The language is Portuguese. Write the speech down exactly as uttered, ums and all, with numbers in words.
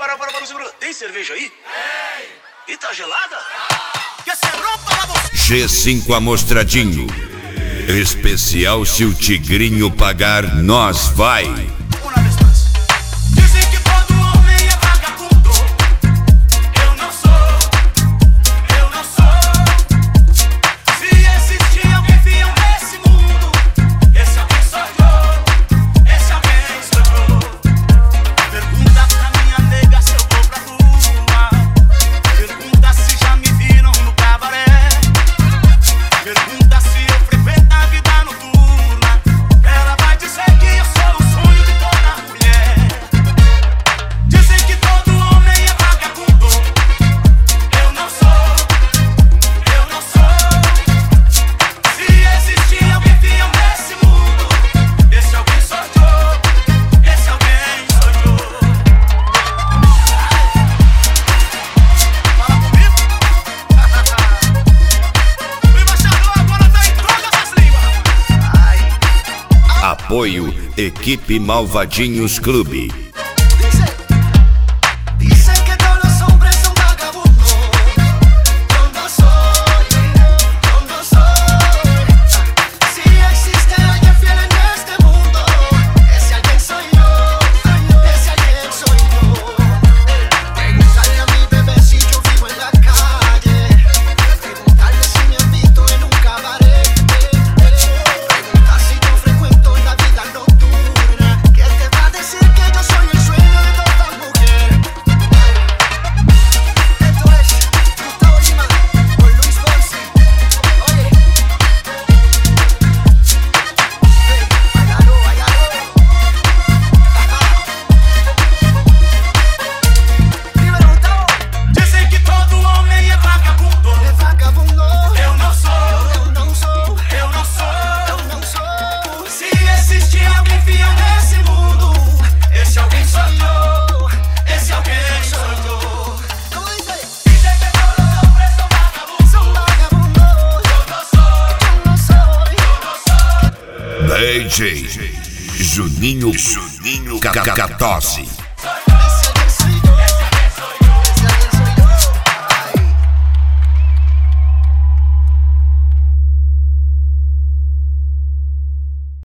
para, para, para, segura. Tem cerveja aí? Tem. E tá gelada? G cinco Amostradinho. Especial se o Tigrinho pagar, nós vai. Apoio Equipe Malvadinhos Clube. D J Juninho Juninho Cacatossi.